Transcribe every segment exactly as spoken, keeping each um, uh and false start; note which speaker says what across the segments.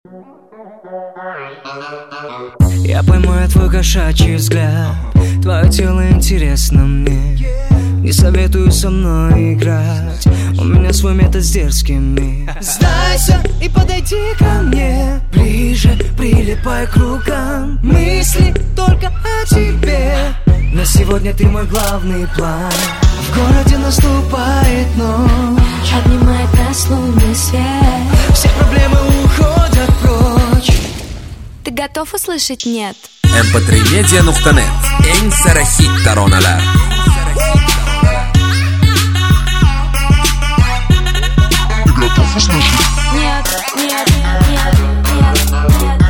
Speaker 1: Я поймаю твой кошачий взгляд, твое тело интересно мне. Не советую со мной играть, у меня свой метод с дерзкими. Сдайся и подойди ко мне ближе, прилипай к рукам. Мысли только о тебе, на сегодня ты мой главный план. В городе наступает ночь,
Speaker 2: обнимает нас лунный свет.
Speaker 1: все проблемы уходят прочь.
Speaker 2: Ты готов услышать «нет»?
Speaker 3: эм пэ три медиа нокта нет. En sara hittaron alar.
Speaker 2: Нет, нет, нет, нет, нет,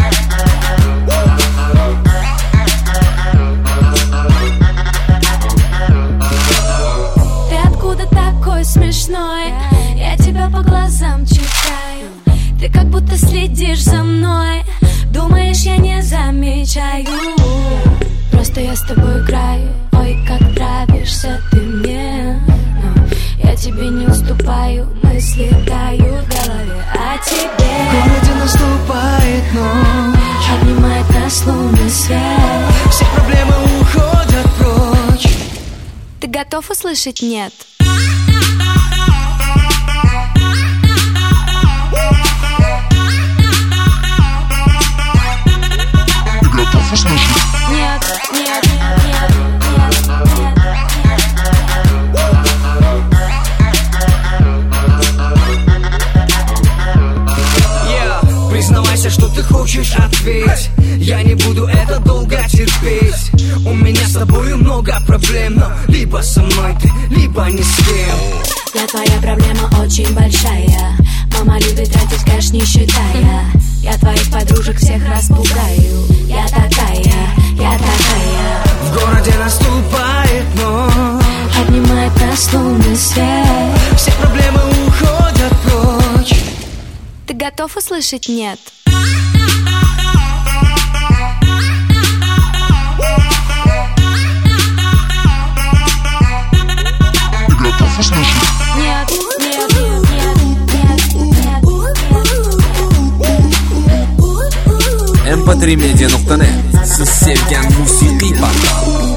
Speaker 2: нет. Ты откуда такой смешной? Я тебя по глазам читаю. Ты как будто следишь за мной. Думаешь, я не замечаю? Просто я с тобой играю. Ой, как нравишься ты мне. Но я тебе не уступаю. Мысли тают в голове о тебе.
Speaker 1: В городе наступает ночь,
Speaker 2: обнимает нас лунный свет.
Speaker 1: все проблемы уходят прочь.
Speaker 2: Ты готов услышать «нет»? Нет, нет, нет, нет, нет,
Speaker 1: Yeah, признавайся, что ты хочешь, ответь. Я не буду это долго терпеть. У меня с тобой много проблем, но либо со мной ты, либо ни с кем.
Speaker 2: Я твоя проблема очень большая. Мама любит тратить кэш, не считая. Я твоих подружек всех распугаю. Я такая, я такая.
Speaker 1: В городе наступает ночь,
Speaker 2: обнимает нас лунный свет.
Speaker 1: все проблемы уходят прочь.
Speaker 2: Ты готов услышать «нет»? Нет, нет, нет, нет, нет, нет.
Speaker 3: эм пэ три медиа нокта нет. Siz sevgan musiqiy portal.